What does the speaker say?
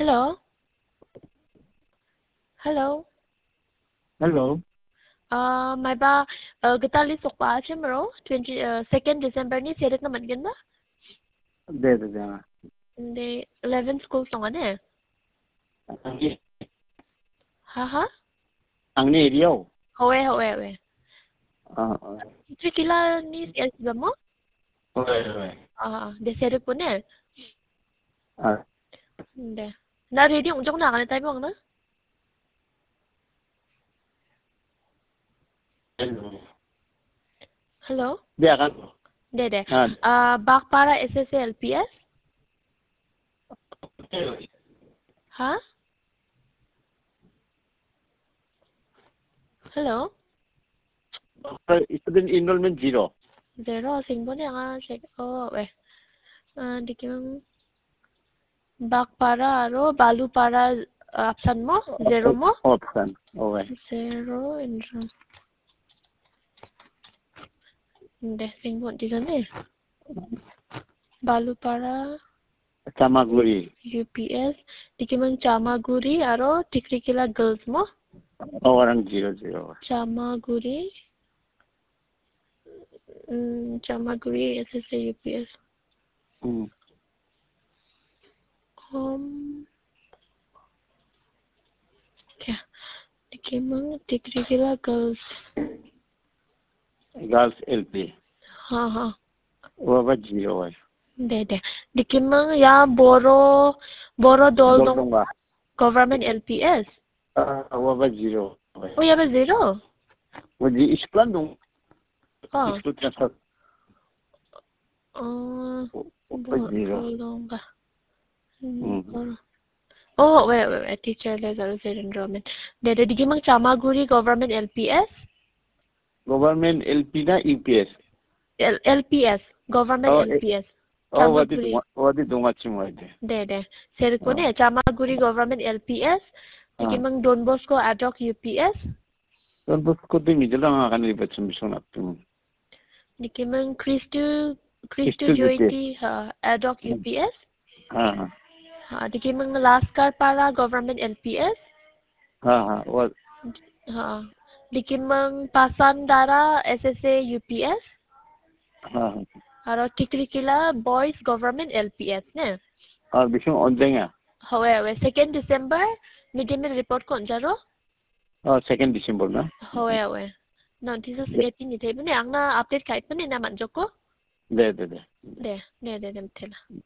Hello. Hello. Hello. Mai ba kita li sok pa ache mero 2nd December ni sedet na man ganda. De de de. De 11 school song ane. Ha. Angni area. Howe. Ah. Trikila ni es mo? Howe. De sedet po ne. Ah. De. Na ready unjok na kan tayo na. Hello. De akan. De. Bakpara SSLPS. Ha? Hello. Student enrollment 0. Zero. Singbo ne nga check. Oh, we. Dikim Bakpara aro Balupara option mo? Zero mo? Option. Howe. Zero enroll. De singbo di sana. Balupara Chamaguri. UPS. Dikim Chamaguri aro Tikrikila girls mo? Orang 00. Chamaguri. Chamaguri SSA UPS. Kya? Dikim Tikrikila girls. Girls LP. Ha. Howe 0. De. Dikim ya Boro Dolong Dolonga. government LPS. Howe 0. Oh, ya ba zero? Wadi isklan dong. Oh. Isklan transfer. Dolong ka. Oh, wait. Teacher level enrollment. De dikim Chamaguri government LPS. Government LP na UPS. LPS government LPS. Wadi dongachi mo ide. De. Serko ne Chamaguri government LPS. Dikim Don Bosco ad hoc UPS. Don Bosco din midalang akan libat sumisong natin. Dikim Christu Joyti ad hoc UPS. Dikim Laskar para government LPS. Dikim Pasandara SSA UPS. Aro Tikrikila boys government LPS ne. Bisong onde nga. Howe 2nd December midday meal report ko jaro. 2nd December na. Howe. No, this is getting it. Ang na update kahit pa ni naman joko. De. De, tela.